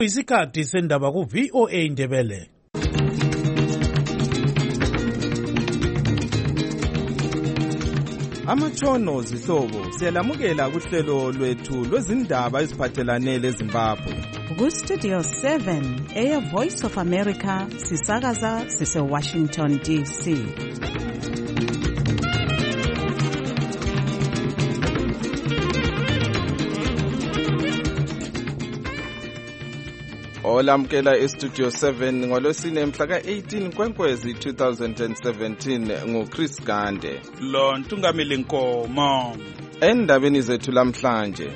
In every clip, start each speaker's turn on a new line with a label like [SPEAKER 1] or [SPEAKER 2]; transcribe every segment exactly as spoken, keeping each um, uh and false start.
[SPEAKER 1] Isikhathi sendaba ku V O A Ndebele.
[SPEAKER 2] Amatshono zihlobo siyalamukela kuhlelo lwethu lwezindaba eziphathelane leZimbabwe.
[SPEAKER 3] Ku Studio seven, Air Voice of America, sisakaza sise Washington D C.
[SPEAKER 2] Olamukela eStudio seven ngolosine mhla ka eighteen Kwenkwezi two thousand seventeen nguChris Gande.
[SPEAKER 4] Lo Ntungamili Nkomo.
[SPEAKER 2] Endabeni zethu lamhlanje.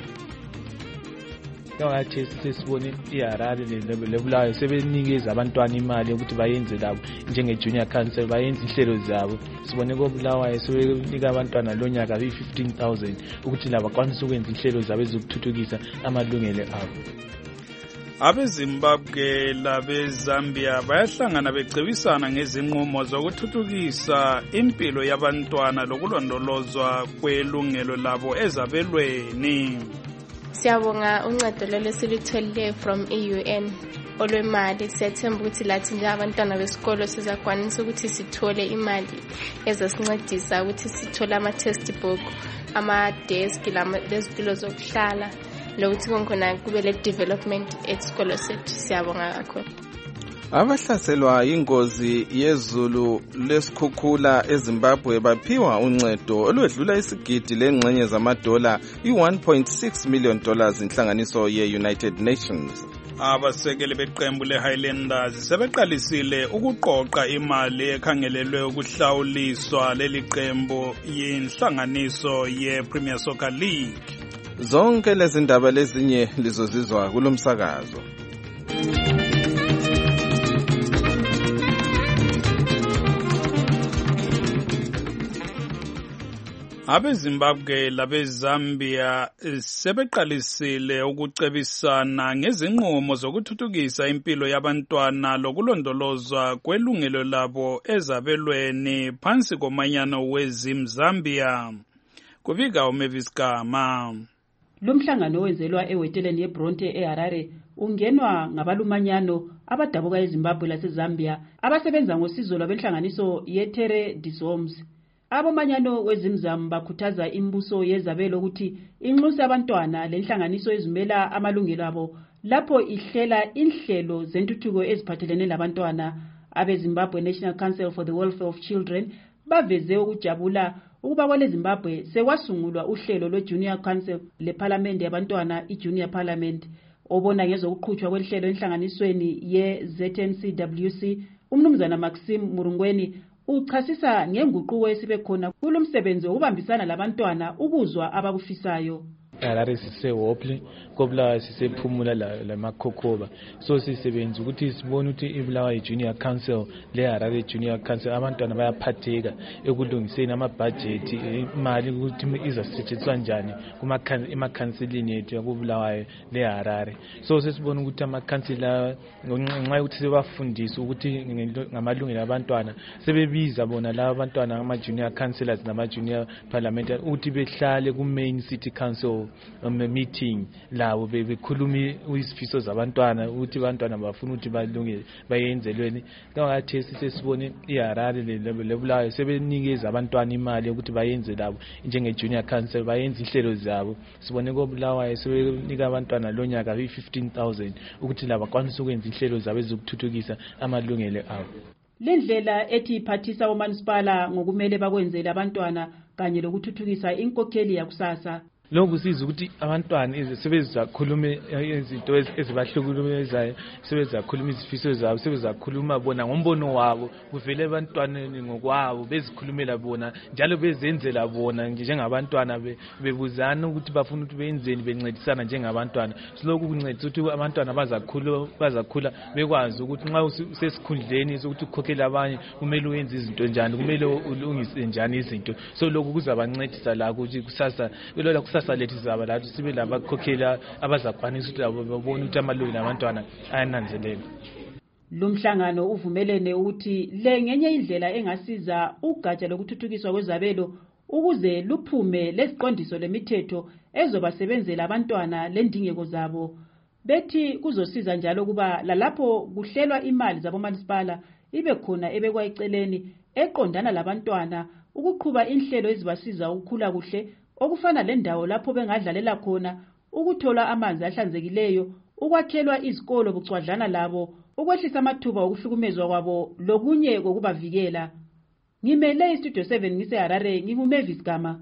[SPEAKER 5] Ngathi sisibone iHarare lebulayo sebenikeza abantwana imali ukuthi bayenze labo njenge junior council bayenze ihlelo zabo. Sibone kobulawayo sebenika abantwana lonyaka be fifteen thousand ukuthi laba bakwanise ukwenza ihlelo zabo ezokuthuthukisa amalungelo abo.
[SPEAKER 4] AbeZimbabwe labeZambia bayahlangana becebisana ngezinqumo zokuthuthukisa impilo yabantwana lokulondolozwa kwelungelo labo ezabelweni.
[SPEAKER 6] Siyabonga uncedo lelo silithole from E U N olwemali. Siyathemba ukuthi lathi nje abantwana besikolo sizakwanisa ukuthi sithole imali ezasincedisa ukuthi sithole ama textbook, ama desk, lezitulo zokuhlala lokuthi konkhona kube le development esikolo sethu. Siyabonga kakhulu.
[SPEAKER 2] Abahlaselwa ingozi yezulu lesikhukhula eZimbabwe baphiwa uncedo olwedlula isigidi lengxenye zamadola i one point six million dollars inhlanganiso ye-United Nations.
[SPEAKER 4] Abasekeli beqembu leHighlanders sebeqalisile ukuqoqa imali ekhangelelwe ukuhlawuliswa leli qembu yinhlanganiso ye-Premier Soccer League.
[SPEAKER 2] Zonke lezi ndaba lezinye lizozizwa kulomsakazo.
[SPEAKER 4] AbeZimbabwe labeZambia sebeqalisile ukucebisana ngezinqumo zokuthuthukisa impilo yabantwana lokulondolozwa kwelungelo labo ezabelweni phansi komanyano weZimbabwe. Kubika uMavis Gama.
[SPEAKER 7] Lumhlangano wenzelwa eweteleni yeBronte eHarare ungenwa ngabalumanyano abadabuka eZimbabwe laseZambia abasebenza ngosizo lwabenhlanganiso yeTerre des Hommes. Abomanyano weZimzam bakhuthaza imbuso yezabelo ukuthi inxuse abantwana lenhlanganiso ezimela amalungelo abo lapho ihlela inhlelo zentuthuko eziphathelene labantwana. AbeZimbabwe National Council for the Welfare of Children baveze ukujabula ukuba kwele Zimbabwe sekwasungulwa uhlelo lwe-Junior Council leParliament yabantwana i-Junior Parliament obona ngezokuqhutshwa kwehlelo enhlanganisweni ye-Z N C W C. Umnumzana Maxim Murungweni uchasisa ngenguquko esibe khona kulomsebenzi ukubambisana labantwana ukuzwa abakufisayo.
[SPEAKER 5] Harare sisehopli kobulawayo sisephumula lamakhokhoba so sisebenza ukuthi sibone ukuthi ibulawayo Junior Council le Harare Junior Council abantwana bayaphatheka ekulungiseni ama-budget imali ukuthi izasetshenziswa njani kuma ema-counseling yethu yakubulawayo le Harare. So sesibona ukuthi ama-councilor ngenxa yokuthi sebafundisa ukuthi ngamalungelo abantwana sebebiza bona laba abantwana ama-junior councillors nama-junior parliamentary ukuthi behlale ku-main city council um, meeting lawo bekhuluma izifiso zabantwana ukuthi abantwana bafuna ukuthi balungile bayenzelweni. Kangathi sesibone iHarare lebulawayo sebenikeza abantwana imali ukuthi bayenze labo njenge junior council bayenze ihlelo zabo. Sibone kobulawayo sebenika abantwana lonyaka be fifteen thousand ukuthi laba bakwanise ukwenza ihlelo zabo ezokuthuthukisa amalungelo abo.
[SPEAKER 7] Lendlela ethi iphathisa uManisipala ngokumele bakwenzele abantwana kanye lokuthuthukisa inkokheli yakusasa.
[SPEAKER 5] Lokhu siza ukuthi abantwana sebezakhuluma izinto ezibahlukulumezayo sebezakhuluma izifiso zabo sebezakhuluma bona ngombono wabo kuvele abantwana ngokwabo bezikhulumela bona njalo bezenzela bona njengabantwana bebuzana ukuthi bafuna ukuthi benzeni bencedisana njengabantwana. Silokhu kuncedisa ukuthi abantwana bazakhula bazakhula bekwazi ukuthi nxa usesikhundleni sokuthi ukhokhele abanye kumele uyenze izinto njani kumele ulungise njani izinto. So lokhu kuzabancedisa la ukuthi kusasa lola sasa lethi zaba lathi sibe labakhokhela abazakwanisa ukuthi labo babone ukuthi amalungelo abantwana ayananzelela.
[SPEAKER 7] Lumhlangano uvumelene ukuthi le ngenye indlela engasiza ugatsha lokuthuthukiswa kwezabelo ukuze luphume leziqondiso lemithetho ezobasebenzela abantwana lendingeko zabo. bethi kuzosiza njalo kuba lalapho kuhlelwa imali zabomasipala ibe khona ebekwa eceleni eqondana labantwana ukuqhuba inhlelo ezibasiza ukukhula kuhle okufana lendawo lapho bengadlalela khona, ukuthola amanzi ahlanzekileyo, ukwakhelwa izikolo bucwadlana labo, ukwehlisa amathuba okuhlukumezwa kwabo lokunye kokubavikela. Ngimele istudio seven ngise Harare, nginguMavis Gama.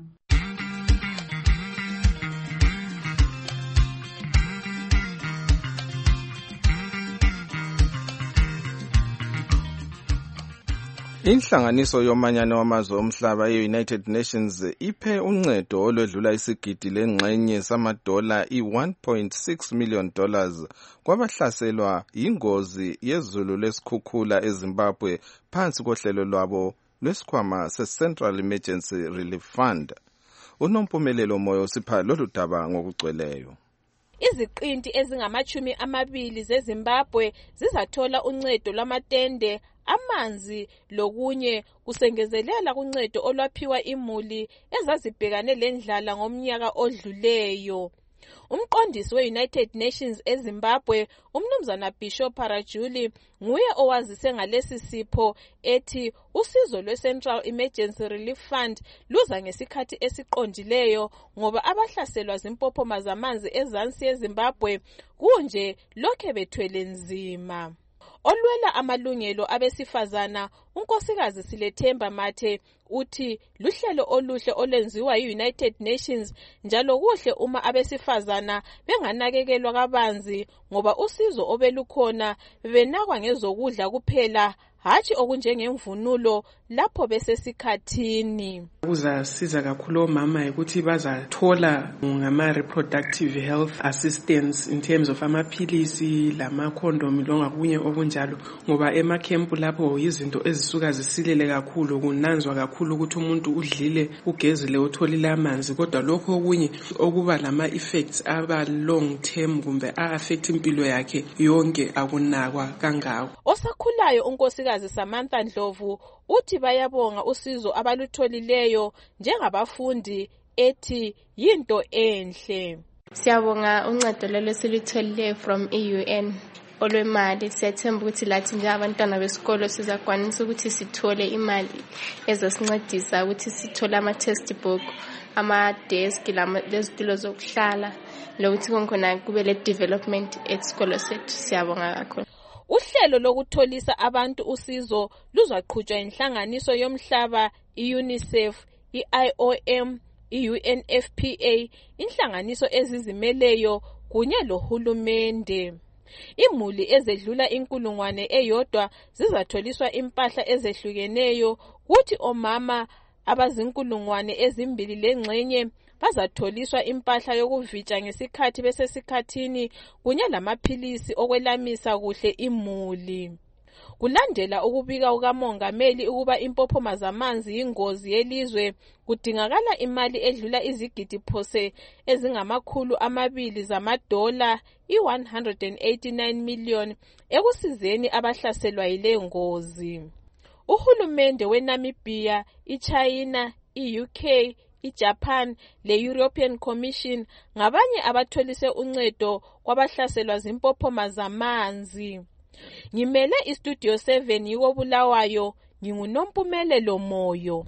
[SPEAKER 2] Inhlanganiso yomanyano wamazwe omhlaba ye-United Nations iphe uncedo olwedlula isigidi lengxenye samadola i-one point six million dollars kwabahlaselwa yingozi yezulu lesikhukhula eZimbabwe phansi kohlelo lwabo lwesikhwama se-Central Emergency Relief Fund. Unompumelelo Moyo sipha lolu daba ngokugcweleyo.
[SPEAKER 8] Iziqinti ezingamachumi amabili zeZimbabwe zizathola uncedo lwamatende, amanzi lokunye kusengezelela kuncedo olwaphiwa imuli ezazibhekane lendlala ngomnyaka odluleyo. Umqondisi we-United Nations eZimbabwe, umnumzana Bishop Parajuli, nguye owazise ngalesi sipho ethi usizo lwe-Central Emergency Relief Fund luza ngesikhathi esiqondileyo ngoba abahlaselwa zimpophoma zamanzi ezansi yeZimbabwe kunje lokhe bethwele nzima. Olwela amalungelo abesifazana unkosikazi Silethemba Mathe uthi luhlelo oluhle olwenziwa yi-United Nations njalo kuhle uma abesifazana benganakekelwa kabanzi ngoba usizo obelukhona benakwa ngezokudla kuphela hatshi okunjengemvunulo lapho besesikhathini.
[SPEAKER 9] Kuzasiza kakhulu omama ukuthi bazathola ngama reproductive health assistance in terms of amaphilisi lama condom longakunye okunjalo ngoba emakhempu lapho izinto ezisuka zisilele kakhulu kunanzwa kakhulu ukuthi umuntu udlile ugezile utholile amanzi kodwa lokho okunye okuba lama effects aba long term kumbe a affect impilo yakhe yonke akunakwa kangako.
[SPEAKER 8] Osakhulayo unkosikazi Samantha Ndlovu uthi bayabonga usizo abalutholileyo njengabafundi ethi yinto enhle.
[SPEAKER 6] Siyabonga uncedo lelo silitholileyo from E U N olwemali. Siyathemba ukuthi lathi nje abantwana besikolo sizakwanisa ukuthi sithole imali ezosincedisa ukuthi sithole ama textbook, ama desk, lezitulo zokuhlala lokuthi konke kube le development esikolo sethu. Siyabonga kakhulu.
[SPEAKER 8] Uhlelo lokutholisa abantu usizo luzaqhutshwa inhlanganiso yomhlaba i-UNICEF, i-I O M, i-U N F P A, inhlanganiso ezizimeleyo kunye lohulumende. Imuli ezedlula inkulungwane eyodwa zizatholiswa impahla ezehlukeneyo kuthi omama abazinkulungwane ezimbili lengxenye bazatholiswa impahla yokuvitsha ngesikhathi besesikhathini kunye lamaphilisi okwelamisa kuhle imuli. Kulandela ukubika kukamongameli ukuba impophoma zamanzi ingozi yelizwe, kudingakala imali edlula izigidi phose ezingamakhulu amabili zamadola i-one hundred eighty-nine million ekusizeni abahlaselwa yile ngozi. Uhulumende weNamibia, iChina, i-U K, iJapan le-European Commission ngabanye abatholise uncedo kwabahlaselwa zimpophoma zamanzi. Ngimele istudio seven yiko Bulawayo, nginguNompumelelo Moyo.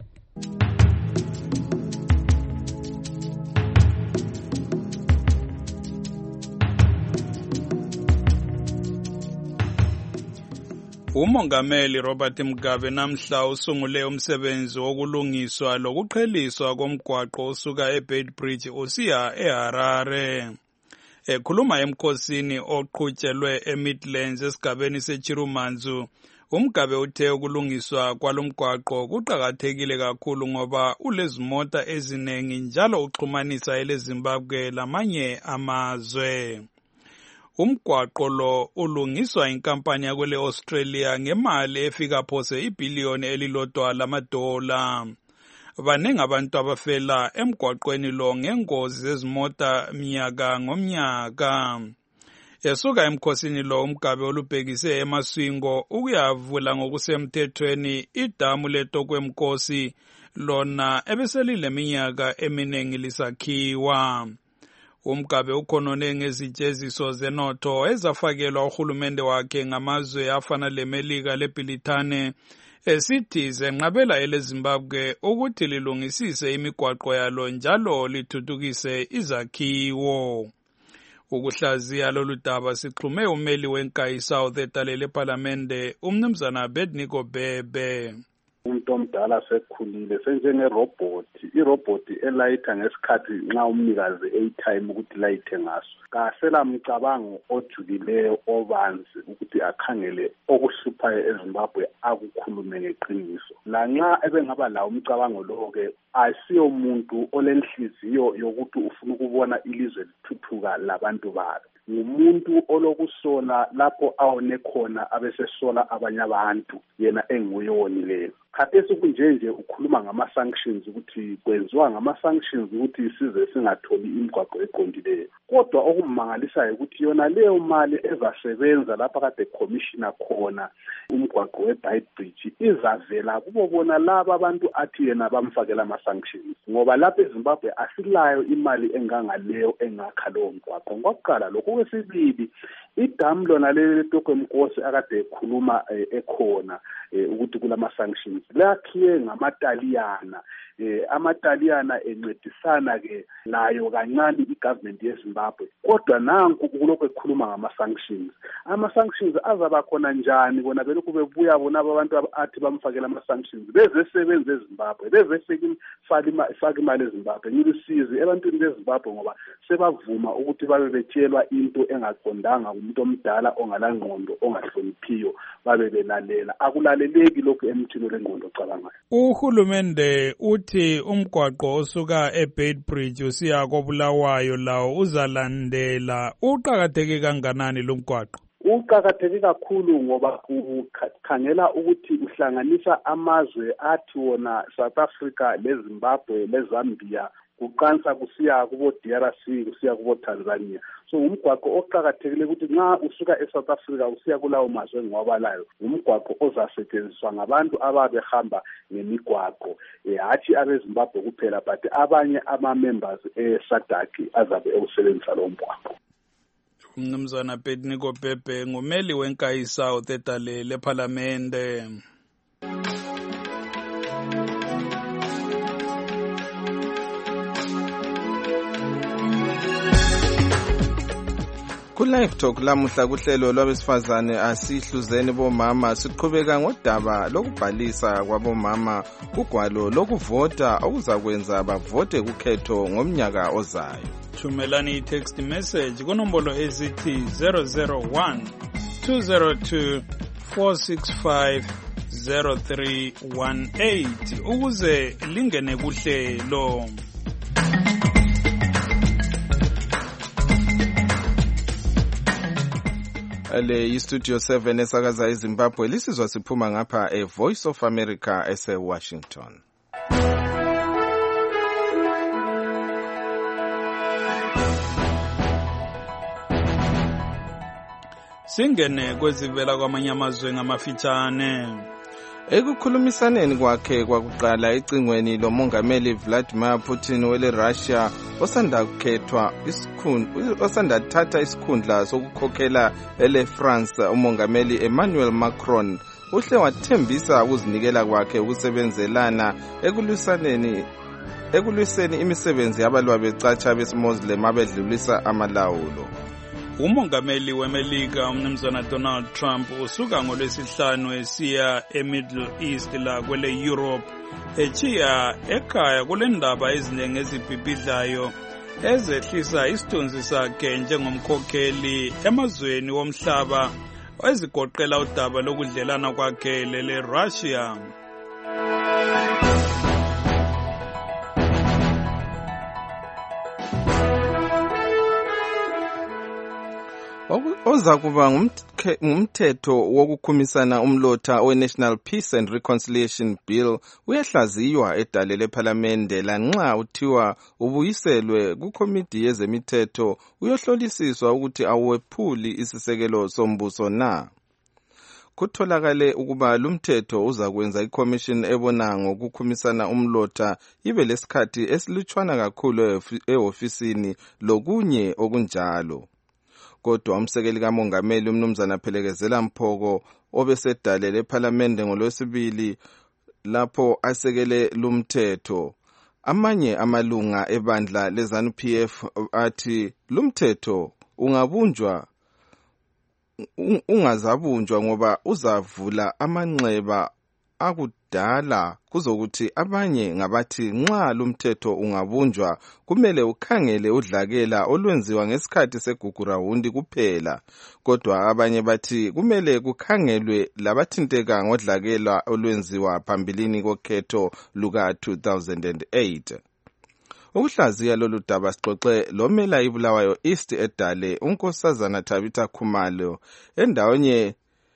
[SPEAKER 4] Umongameli Robert Mugabe namhla usungule umsebenzi wokulungiswa lokuqheliswa komgwaqo osuka eBeitbridge usiya eHarare. Ekhuluma emkhosini oqhutyelwe eMidlands esigabeni seChirumanzu, uMugabe uthe ukulungiswa kwalomgwaqo kuqakathekile kakhulu ngoba ulezimota ezinengi njalo uxhumanisa eleZimbabwe lamanye amazwe. Umgwaqo lo ulungiswa inkampani yakwele Australia ngemali efika phose ibhiliyoni elilodwa lamadola. Banengi abantu abafela emgwaqweni lo ngengozi zezimota minyaka ngomnyaka. Esuka emkhosini lo uMugabe olubhekise emaswingo ukuyavula ngokusemthethweni idamu leTokwemkosi lona ebeselile minyaka eminengi lisakhiwa. uMgabe ukhonone ngezijeziso zenotho ezafakelwa uhulumende wakhe ngamazwe afana leMelika leBrithani esithi zenqabela eleZimbabwe ukuthi lilungisise imigwaqo yalo njalo lithuthukise izakhiwo. Ukuhlaziya lolu daba sixhume umeli weNkayi South etalele ePhalamende umnumzana Abednego Bebe.
[SPEAKER 10] Umuntu omdala sekhulile senjengerobot, irobot elayitha ngesikhathi nxa umnikazi eyitime ukuthi layithe ngaso. Kasela mcabango ojulileyo obanzi ukuthi akhangele okuhluphayo eZimbabwe akukhulume ngeqiniso. Lanxa ebengaba lawo umcabango lo ke asiyo umuntu olenhliziyo yokuthi ufuna ukubona ilizwe lithuthuka labantu balo. Ngumuntu olokusola lapho awone khona abesesola abanye abantu yena enguyonileyo. Khathesi kunjenje ukhuluma ngama-sanctions ukuthi kwenziwa ngama-sanctions ukuthi isize singatholi imigwaqo eqondileyo. Kodwa okumangalisayo ukuthi yona leyo mali ezasebenza lapha kade commissioner khona umgwaqo we-Beitbridge izavela kubo bona laba abantu athi yena bamfakela ama-sanctions. Ngoba lapha eZimbabwe asilayo imali engangaleyo engakha lowo mgwaqo. Ngokuqala lokho kwesibili idamu lona leli tokwemkosi akade ekhuluma ekhona ukuthi kulama-sanctions lakhiwe ngamataliyana. Eh, amataliyana encedisana ke nayo kancane igovernment yeZimbabwe. Kodwa nanku kulokho ekhuluma ngama-sanctions. Ama-sanctions azaba khona njani bona belokhu bebuya bona abantu athi bamfakela ama-sanctions bezesebenza eZimbabwe bezefaka imali eZimbabwe. Ngilisizi ebantwini beZimbabwe ngoba sebavuma ukuthi babe betshelwa into engaqondanga umuntu omdala ongalangqondo ongahloniphiyo babe belalela. Akulaleleki lokhu emthini lengqondo ocabangayo.
[SPEAKER 4] Uhulumende uthi umgwaqo osuka eBeitbridge usiya koBulawayo lawo uzalandela. Uqakatheke kanganani lo mgwaqo?
[SPEAKER 10] Uqakatheke kakhulu ngoba ukhangela ukuthi uhlanganisa amazwe athi wona South Africa leZimbabwe leZambia kuqansa kusiya kubo D R C kusiya kubo Tanzania. So umgwaqo oqakathekile ukuthi nxa usuka eSouth Africa usiya kulawo mazwe ngwabalayo umgwaqo ozasetshenziswa ngabantu ababehamba ngemigwaqo hathi abeZimbabwe kuphela but abanye ama-members e-SADC azabe ewusebenzisa lo mgwaqo.
[SPEAKER 4] Umnumzana Abednego Bebe ngumeli weNkayi South etalele ePhalamende.
[SPEAKER 2] Ku-Live Talk lamuhla kuhlelo lwabesifazane asihluzeni bomama siqhubeka ngodaba lokubhalisa kwabomama kugwalo lokuvota okuzakwenza bavote kukhetho ngomnyaka ozayo.
[SPEAKER 4] Thumelani i-text message kunombolo ezithi zero zero one two zero two four six five zero three one eight ukuze lingene kuhlelo.
[SPEAKER 2] Le iStudio seven esakaza eZimbabwe lisizwa siphuma ngapha eVoice of America ese-Washington.
[SPEAKER 4] Singene kwezivela kwamanye amazwe ngamafitshane.
[SPEAKER 2] Ekukhulumisaneni kwakhe kwakuqala ecingweni lomongameli Vladimir Putin wele Russia osanda kukhethwa isikhundla osanda thatha isikhundla sokukhokhela ele France umongameli Emmanuel Macron uhle wathembisa ukuzinikela kwakhe ukusebenzelana ekulwisaneni ekulwiseni imisebenzi yabalwa becatsha besimuslim abedlulisa amalawulo.
[SPEAKER 4] Umongameli weMelika umnumzana Donald Trump usuka ngolwesihlanu esiya eMiddle East la kwele Europe echiya ekhaya kule ndaba ezinenge ezibhibhidlayo ezehlisa isithunzi sakhe njengomkhokheli emazweni womhlaba ezigoqela udaba lokudlelana kwakhe lele Russia.
[SPEAKER 2] Oza kuba ngumthetho wokukhumisana umlotha we-National Peace and Reconciliation Bill uyahlaziywa edale lePhalamende lanxa uthiwa ubuyiselwe kukomiti yezemithetho uyohlolisiswa ukuthi awuwephuli isisekelo sombuso na. kutholakale ukuba lumthetho uzakwenza iCommission ebona ngokukhumisana umlotha ibe lesikhathi esilutshwana kakhulu ehofisini lokunye okunjalo. Kodwa umsekeli kamongameli umnumzana Phelekezela Mphoko obesedale lePhalamende ngolwesibili lapho asekele lumthetho, amanye amalunga ebandla leZANU P F athi lumthetho ungabunjwa ungazabunjwa ngoba uzavula amanxeba akudala kuzokuthi abanye ngabathi nxa lumthetho ungabunjwa kumele ukhangele udlakela olwenziwa ngesikhathi segugurawundi kuphela, kodwa abanye bathi kumele kukhangelwe labathinteka ngodlakela olwenziwa phambilini kokhetho luka two thousand eight. Ukuhlaziya lolu daba sixoxe lomela iBulawayo East edale unkosazana Tabitha Khumalo endaweni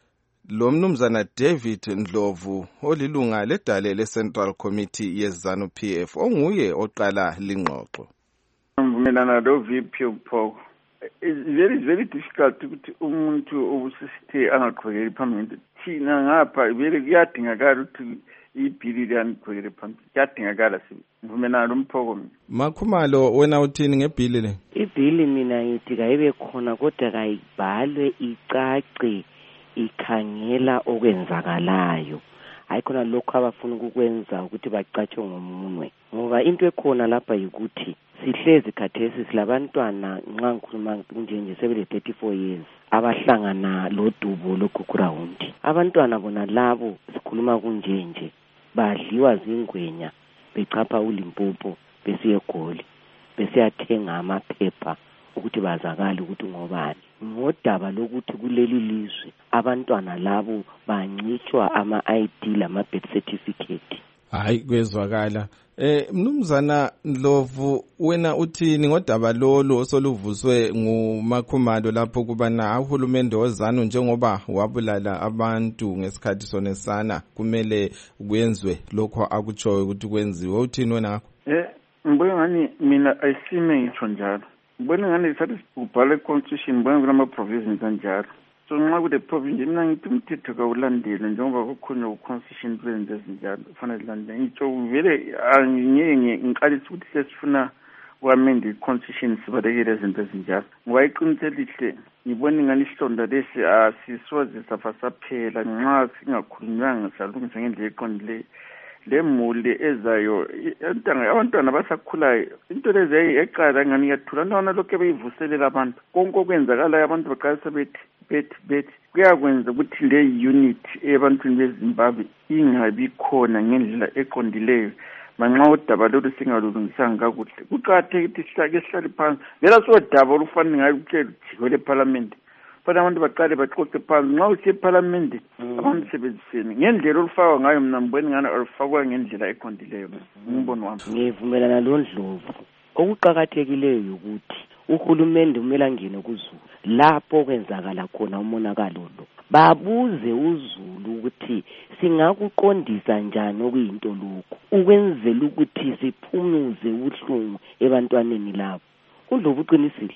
[SPEAKER 2] lo mnumzana David Ndlovu olilunga ledale leCentral Committee yeZANU P F onguye oqala lingxoxo.
[SPEAKER 11] Ngivumelana lo V P Mphoko. It's very very difficult ukuthi umuntu obusisithe angaqhubekeli phambili. Thina ngapha vele kuyadingakala ukuthi ibhili liyanqhubekela phambili. Kuyadingakala sibe. Ngivumelana lo Mphoko.
[SPEAKER 2] Makhumalo wena uthini ngebhili le?
[SPEAKER 12] Ibhili mina ngithi kayibe khona kodwa kayibhalwe icace ikhangela okwenzakalayo. Hayi khona lokho abafuna ukukwenza ukuthi bacatshwe ngomunwe. Ngoba into ekhona lapha yikuthi sihlezi khathesi silabantwana nxa ngikhuluma njenje sebele thirty-four years abahlangana lodubo logugurawundi. Abantwana bona labo sikhuluma kunjenje badliwa zingwenya becapha uLimpopo besiye eGoli besiyathenga amaphepha ukuthi bazakala ukuthi ngobani. Ngodaba lokuthi kuleli lizwe abantwana labo bancitshwa ama I D lama birth certificate.
[SPEAKER 2] Hayi kwezwakala. Eh mnumzana Ndlovu wena uthini ngodaba lolu osoluvuswe nguMakhumalo lapho kubana uhulumende wozanu njengoba wabulala abantu ngesikhathi sonesana kumele kuyenzwe lokho akutshoyo ukuthi kwenziwe, uthini wena ngakho?
[SPEAKER 11] Eh ngibona ngani mina ayisime ngitsho njalo. Ngibona ngani sathi ubhale constitution ngibona kulama provisions kanjalo. So nxa kude provision mina ngithi umthetho kawulandele njengoba kukhona ku-constitution kwenze ezinjalo kufanele landele. Ngitsho vele angiyenge ngiqalisa ukuthi sesifuna uamend i-constitution sibalekele izinto ezinjalo. Ngoba iqiniselihle ngibona ngani isilonda lesi asisoze safa saphela nxa singakhulunywanga salungisa ngendlela eqondileyo. Le muli ezayo abantwana basakhulayo into lezi eqala ngani yathula nona lokho beyivuselela abantu konke okwenzakala abantu baqalisa bethi bethi bethi kuyakwenza ukuthi le unit ebantwini beZimbabwe ingabi khona ngendlela eqondileyo manxa udaba lolu singalungisanga kakuhle. Kuqakathekile ukuthi sihlake sihlale phansi vela sodaba olufanele ngayo ukutshela ujiko leParliament fana abantu baqale baxoxe phansi nxa useParliament abantu sebenzisene ngendlela olufakwa ngayo. Mina ngibona ngani olufakwa ngendlela eqondileyo. Ngibona wami
[SPEAKER 12] ngivumelana lo Ndlovu. Okuqakathekileyo ukuthi uhulumende kumele angene kuZulu lapho kwenzakala khona umonakalo lo, babuze uZulu ukuthi singakuqondisa njani okuyinto lokho ukwenzela ukuthi siphumuze ubuhlungu ebantwaneni labo. uNdlovu uqinisile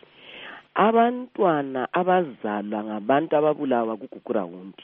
[SPEAKER 12] abantwana abazalwa ngabantu ababulawa kugugurawundi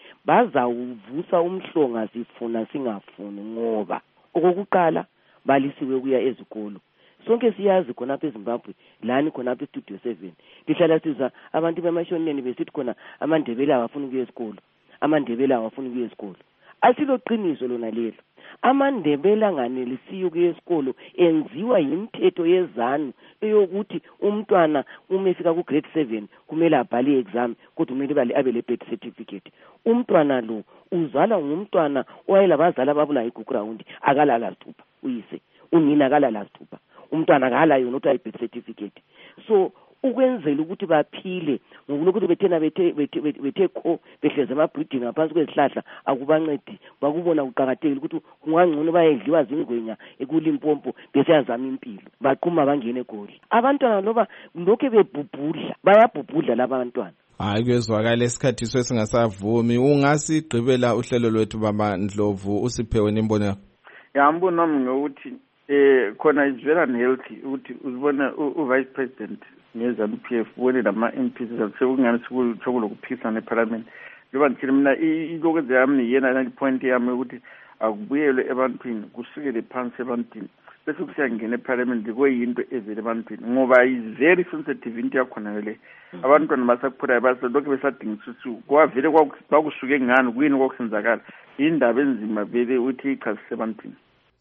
[SPEAKER 12] bazawuvusa umhlonga sifuna singafuni ngoba okokuqala balisiwe kuya ezikolo. Sonke siyazi khonapha eZimbabwe lani khonapha eStudio seven lihlala siza abantu bemashoneni besithi khona amaNdebele awafuni ukuya esikolo, amaNdebele awafuni ukuya esikolo. Asilo qiniso lona lelo. AmaNdebele anganelisiyo ukuya esikolo enziwa yimithetho yeZANU eyokuthi umntwana uma efika ku grade seven kumele abhale exam kodwa kumele abe le birth certificate. Umntwana lo uzalwa ngumntwana owayelabazali ababulawa igugurawundi akalala sithupha uyise, unina akalala sithupha, umntwana akala yona uthi ayibirth certificate. So ukwenzela ukuthi baphile ngokulokuthi bethena bethe bethe kho behleze amabreeding ngaphansi kwezihlahla akubancedi bakubona kuqhakathekile ukuthi kungangcono bayedliwa zingwenya ekuLimpopo besiyazama impilo baqhuma bangene eGoli. Abantwana loba lokho bebhubhudla bayabhubhudla labantwana.
[SPEAKER 2] Hayi kwezwakala esikhathi sesingasavumi. Ungasigqibela uhlelo lwethu baba Ndlovu usiphewe nimbono yakho?
[SPEAKER 11] Yambona nami ngokuthi eh khona is very unhealthy ukuthi uzibona uvice president neZANU P F ubone nama M Ps sekungani sokulokuphikisana eParliament njengoba ngithile mina ilokwenza yami yena point yami ukuthi akubuyelwe ebantwini kusukele phansi ebantwini bese kusiyangena eparliament kuyinto evele ebantwini ngoba is very sensitive into yakhona le abantwana basakhula basolokhu besadinga ukuthi kwavele kwakusuke ngani kuyini kwakusenzakala indaba enzima vele uthi ichasise ebantwini.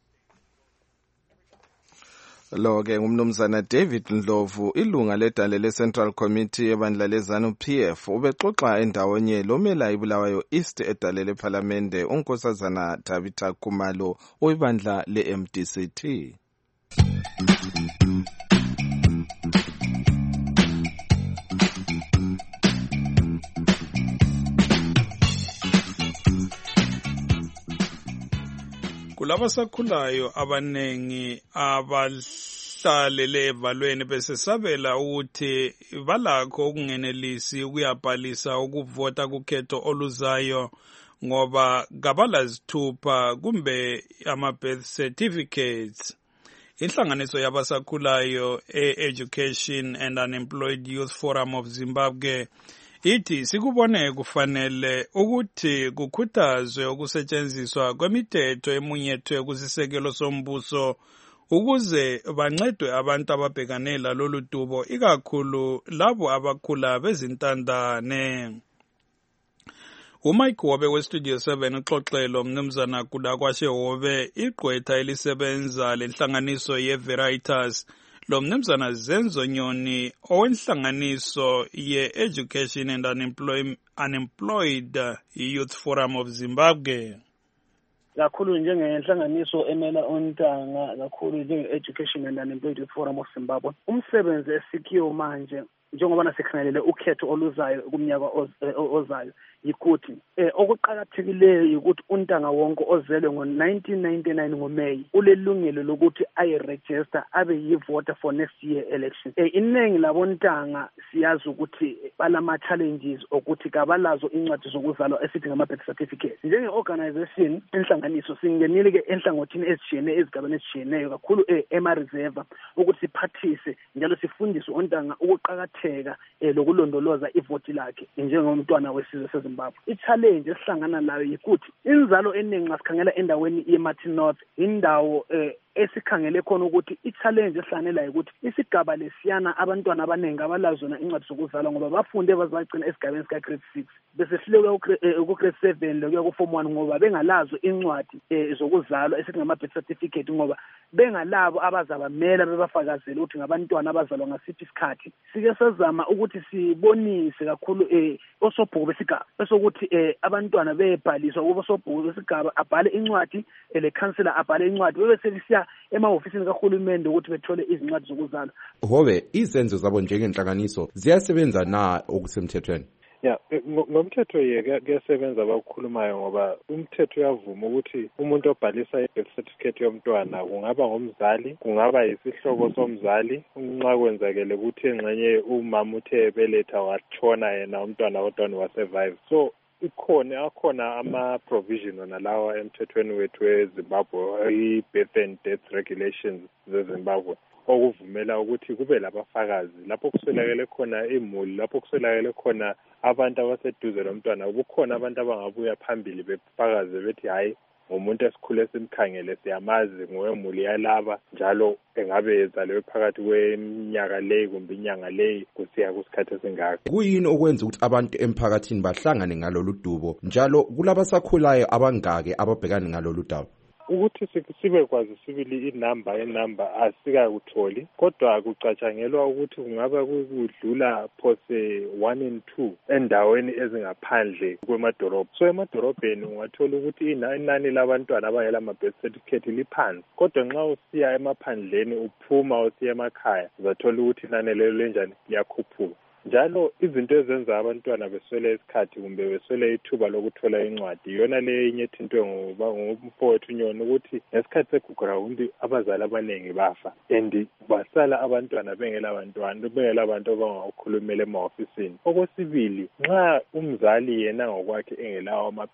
[SPEAKER 2] Lo-ke ngumnumzana David Ndlovu, ilunga ledale le-Central Committee ebandla lezanu P F, ubexoxa endawonye lomela iBulawayo East edale lephalamende unkosazana Tabitha Khumalo oyibandla le-M D C T.
[SPEAKER 4] Kulaba sakhulayo abanengi abahlalele evalweni besesabela ukuthi balakho ukungenelisi ukuyabhalisa ukuvota kukhetho oluzayo ngoba kabalazithupha kumbe ama-birth certificates. Inhlanganiso yabasakhulayo e-Education and Unemployed Youth Forum of Zimbabwe ithi sikubone kufanele ukuthi kukhuthazwe ukusetshenziswa kwemithetho emunyethwe kusisekelo sombuso ukuze bancedwe abantu ababhekane lalolu dubo ikakhulu labo abakhula bezintandane. uMike Hobe westudio seven uxoxelo mnumzana Kudakwashe Hobe igqwetha elisebenza lenhlanganiso ye-Veritas lo mnumzana Zenzo Nyoni owenhlanganiso ye-Education and Unemployed, Unemployed Youth Forum of Zimbabwe.
[SPEAKER 13] Kakhulu njengenhlanganiso emela ontanga kakhulu njenge-Education and Unemployed Youth Forum of Zimbabwe umsebenzi esikhiwo manje njengoba sikhangelele ukhetho oluzayo kumnyaka ozayo yikuthi eh okuqhakathekileyo ukuthi untanga wonke ozelwe ngo nineteen ninety-nine ngoMay ulelungelo lokuthi ayiregister abe yivoter for next year election. Eh iningi labontanga siyazi ukuthi balama challenges ukuthi kabalazo incwadi zokuzalwa esithi ngama birth certificate. Njenge organization inhlanganiso singenile ke enhlangothini ezitshiyeneyo ezigabeni ezitshiyeneyo kakhulu eh ema reserve ukuthi siphathise njalo sifundise ontanga ukuqhakatheka eh lokulondoloza ivoti lakhe njengomntwana wesizwe seZimbabwe. I-challenge esihlangana nayo yikuthi inzalo eningi ngasikhangela endaweni ye-Martin North indawo eh esikhangele khona ukuthi i-challenge esihlangana ukuthi isigaba lesiyana abantwana abaningi abalazona incwadi zokuzalwa ngoba bafunde bazagcina esigabeni sika grade six bese sihleke ku grade seven lokuya ku form one ngoba bengalazo incwadi zokuzalwa esithi ngama birth certificate ngoba bengalabo abazabamela bebafakazela ukuthi ngabantwana abazalwa ngasiphi isikhathi. Sike sezama ukuthi sibonise kakhulu eh osobhuku besigaba esokuthi eh abantwana bebhaliswa kubo osobhuku besigaba abhale incwadi ele councillor abhale incwadi bese lisiya emahofisini kahulumende ukuthi bethole izincwadi zokuzalwa.
[SPEAKER 14] Hobe izenzo zabo njengenhlanganiso ziyasebenza na okusemthethweni?
[SPEAKER 15] Ya ngomthetho yeke kuyasebenza abakhulumayo ngoba umthetho uyavuma ukuthi umuntu obhalisa i-birth certificate yomntwana kungaba ngomzali kungaba yisihloko somzali nxa kwenzakele ukuthi engxenye umama uthe ebeletha watshona yena umntwana kodwa wasurvive. So ikhona akhona ama-provision nalawa emthethweni wethu weZimbabwe i-birth and death regulations zeZimbabwe okuvumela ukuthi kube labafakazi lapho kuswelakele khona imuli lapho kuswelakele khona abantu abaseduze lomntwana kukhona abantu abangabuya phambili befakaze bethi hayi umuntu esikhule simkhangele siyamazi ngoemuli yalaba njalo engabe ezalwe phakathi kweminyaka leyi kumbe inyanga leyi kusiya kusikhathi esingaka.
[SPEAKER 14] Kuyini okwenza ukuthi abantu emphakathini bahlangane ngalolu dubo njalo kulabasakhulayo abangake ababhekana ngalolu daba?
[SPEAKER 15] Ukuthi sibe kwazi sibili inamba enamba asikakutholi kodwa kucatshangelwa ukuthi kungaba kudlula phose one and two endaweni ezingaphandle kwemadolobha. So emadolobheni ungathola ukuthi inani labantwana abangela ama-birth certificate liphansi kodwa nxa usiya emaphandleni uphuma usiya emakhaya uzathola ukuthi inani lelo lenjani liyakhuphuka. Njalo izinto ezenza abantwana beswele isikhathi kumbe beswele ithuba lokuthola incwadi yona le enye ethintwe ngoba ngumfowethu Nyoni ukuthi ngesikhathi segugurawundi abazali abaningi bafa and basala abantwana bengela abantwana bengela abantu abangakhulumela emahofisini. Okwesibili nxa umzali yena ngokwakhe engelawo amaphepha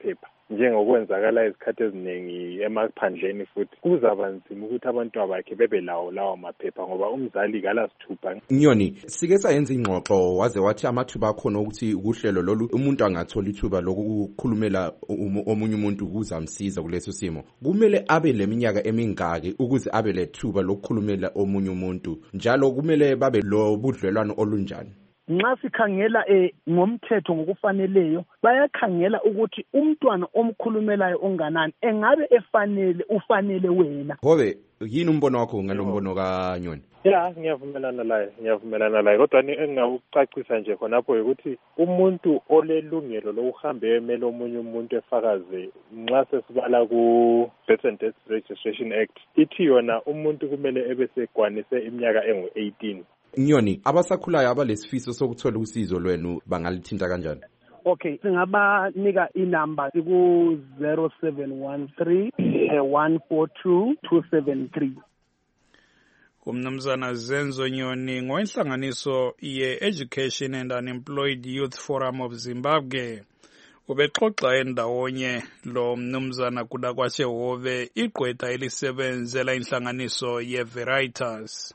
[SPEAKER 15] njengokwenzakala izikhathi eziningi emaphandleni futhi kuzaba nzima ukuthi abantwana bakhe bebe lawo lawo maphepha ngoba umzali kalasithupha.
[SPEAKER 14] Nyoni, sike sayenza ingxoxo waze wathi amathuba akhona ukuthi ukuhlelo lolu umuntu angathola ithuba lokukhulumela omunye umuntu ukuze amsiza kuleso simo. Kumele abe leminyaka emingaki ukuze abe lethuba lokukhulumela omunye umuntu, njalo kumele babe lo budlelwano olunjani?
[SPEAKER 13] Nxa sikhangela eh ngomthetho ngokufaneleyo bayakhangela ukuthi umntwana omkhulumelayo onganani engabe efanele ufanele wena.
[SPEAKER 14] Hobe yini umbono wakho ngalombono kaNyoni?
[SPEAKER 15] Ya, ngiyavumelana laye, ngiyavumelana laye. Kodwa engingawucacisa nje khonapho ukuthi umuntu olelungelo lokuhamba emele omunye umuntu efakaze nxa sesibala ku Birth and Death Registration Act ithi yona umuntu kumele ebesegwanise iminyaka engu eighteen.
[SPEAKER 14] Nyoni, abasakhulayo abalesifiso sokuthola usizo lwenu bangalithinta kanjani?
[SPEAKER 13] Okay, singabanika inamba ku zero seven one three one four two two seven three.
[SPEAKER 4] Umnumzana Zenzo Nyoni ngowenhlanganiso ye-Education and Unemployed Youth Forum of Zimbabwe ubexoxa endawonye lo mnumzana kuda kwaShehove igqwetha elisebenzela inhlanganiso ye-Veritas.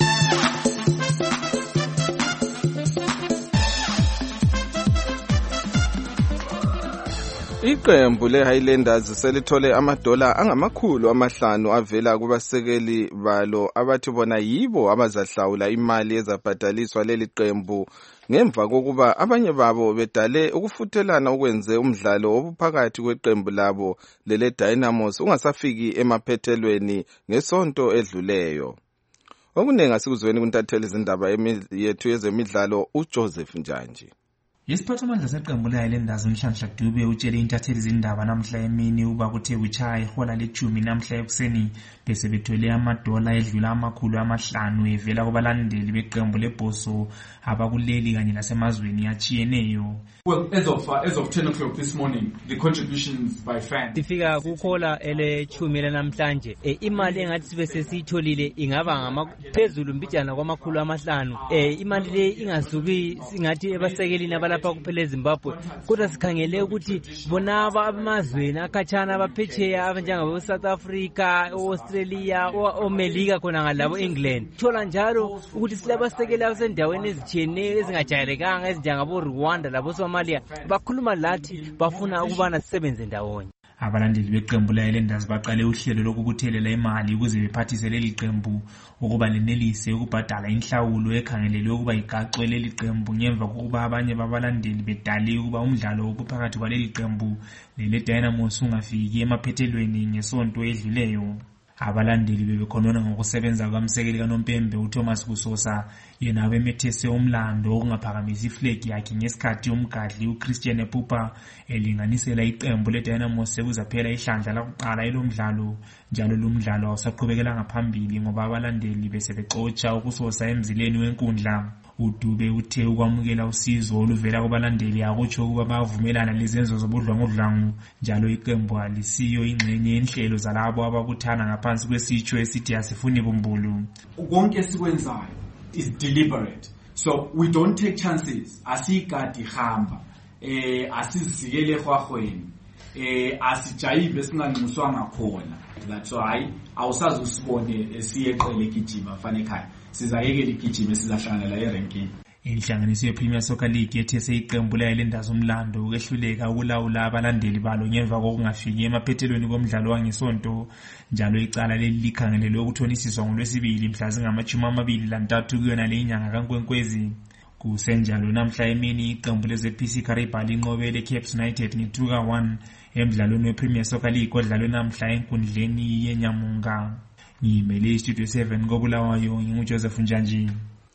[SPEAKER 2] Iqembu le-Highlanders selithole amadola angamakhulu amahlanu avela kubasekeli balo abathi bona yibo abazahlawula imali ezabhadaliswa leli qembu ngemva kokuba abanye babo bedale ukufuthelana okwenze umdlalo obuphakathi kweqembu labo lele Dynamos ungasafiki emaphethelweni ngesonto edluleyo. Okuningi asikuzweni kuntatheli izindaba yethu yezemidlalo uJoseph Njanji.
[SPEAKER 16] Isiphathimandla seqembu le-Highlanders uNhlanhla Dube utshele intatheli izindaba namhla emini uba kuthe kuchaya ihola lethumi namhla ekuseni bese bethwele amadola edlula amakhulu amahlanu evela kubalandeli beqembu lebhoso abakuleli kanye nasemazweni achiyeneyo.
[SPEAKER 17] Well, as of uh, as of ten o'clock this morning, the contributions by fans.
[SPEAKER 18] Sifika kukhola elechumi namhlanje. E, imali engathi sibe sesiyitholile ingaba ngamaphezulu mbijana kwamakhulu amahlanu. E, imali le ingasuki singathi ebasekelini abalapha kuphela eZimbabwe. Kodwa sikhangele ukuthi bonaba amazweni akhatshana abaphetsheya abanjengabo South Africa, Australia, oMelika khona ngalabo England. Thola njalo ukuthi silabasekeli abasendaweni ezitshiyeneyo ezingajayelekanga ezinjengabo Rwanda labo Somalia bakhuluma lathi bafuna ukubana sisebenze ndawonye.
[SPEAKER 16] Abalandeli beqembu le-Highlanders baqale uhlelo lokubuthelela imali ukuze bephathise leli qembu ukuba lenelise ukubhadala inhlawulo ekhangelelwe ukuba igaqwe leli qembu ngemva kokuba abanye babalandeli bedale ukuba umdlalo obuphakathi kwaleli qembu lele Dynamos ungafiki emaphethelweni ngesonto edluleyo. Abalandeli bebekhonona ngokusebenza kwamsekeli kaNompembe uThomas Kusosa yena abemethese umlando okungaphakamisa iflag yakhe ngesikhathi umgadli uChristian Epupa elinganisela iqembu leDynamos sekuzaphela ihlandla lakuqala elomdlalo njalo lumdlalo awusaqhubekela ngaphambili ngoba abalandeli bese bexotsha ukusosa emzileni wenkundla. uDube uthe ukwamukela usizo oluvela kubalandeli akutsho ukuba bavumelana lezenzo zobudlwangudlwangu njalo iqembu alisiyo ingxenye enhlelo zalabo ababuthana ngaphansi kwesitsho esithi asifuni bumbulu.
[SPEAKER 17] Konke sikwenzayo is deliberate, so we don't take chances. Asikadi hamba eh asizikele khwahweni eh asijayive singanxuswanga khona. That's why awusazi usibone siyeqele gijima fana ekhaya sizayekela igijima sizahlangana la eranking.
[SPEAKER 16] Inhlanganiso ye-Premier Soccer League yethese iqembu le-Highlanders umlando ukwehluleka ukulawula abalandeli balo ngemva kokungafiki emaphethelweni komdlalo wangesonto njalo icala leli likhangelelwe ukuthonisiswa ngolwesibili mhla zingamachumi amabili lantathu kuyona le inyanga kaNkwenkwezi. Kusenjalo namhla emini iqembu leze-P C Karibha linqobe le-Caps United nge-two ka one emdlalweni we-Premier Soccer League odlalwe namhla enkundleni yeNyamunga. Ngimele iStudio seven koBulawayo nginguJoseph Njanji.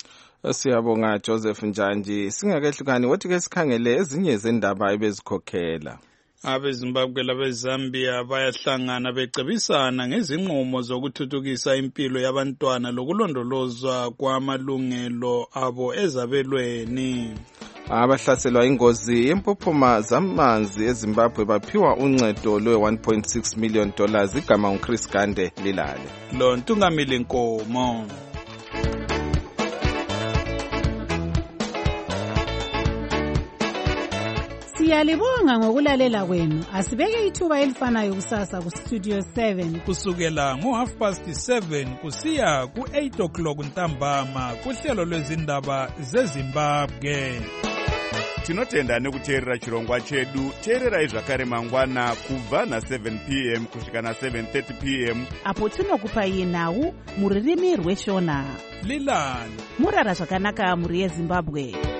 [SPEAKER 2] Siyabonga Joseph Njanji. Singakehlukani wathi ke sikhangele ezinye zendaba ebezikhokhela.
[SPEAKER 4] AbeZimbabwe labeZambia bayahlangana becebisana ngezinqumo zokuthuthukisa impilo yabantwana lokulondolozwa kwamalungelo abo ezabelweni.
[SPEAKER 2] Abahlaselwa ingozi yempophoma zamanzi eZimbabwe baphiwa uncedo lwe one point six million dollars igama uChris Gande lilale.
[SPEAKER 4] Lo Ntungamili Nkomo.
[SPEAKER 19] Siyalibonga ngokulalela kwenu. Asibeke ithuba elifanayo kusasa ku Studio seven.
[SPEAKER 4] Kusukela ngo half past seven kusiya ku eight o'clock ntambama kuhlelo lwezindaba zeZimbabwe.
[SPEAKER 20] Tinotenda nekuteerera chirongwa chedu. Teererai zvakare mangwana kubva na seven p m kusvika na seven thirty p m
[SPEAKER 3] apo tinokupai nhau muririmi rweshona.
[SPEAKER 4] Lilani
[SPEAKER 3] murara zvakanaka muri yeZimbabwe.